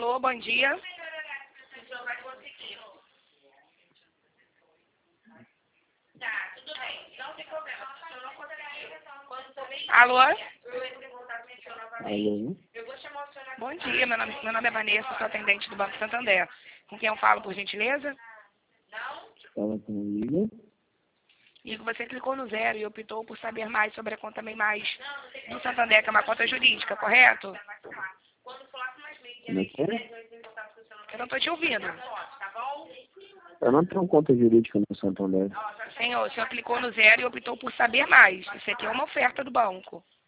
Alô, bom dia. Alô? Alô? Bom dia, meu nome é Vanessa, sou atendente do Banco Santander. Com quem eu falo, por gentileza? Fala comigo. Igor, você clicou no 0 e optou por saber mais sobre a conta Bem Mais do Santander, que é uma conta jurídica, correto? Como é que é? Eu não estou te ouvindo. Eu não tenho conta jurídica no Santander. Senhor, o senhor clicou no 0 e optou por saber mais. Isso aqui é uma oferta do banco.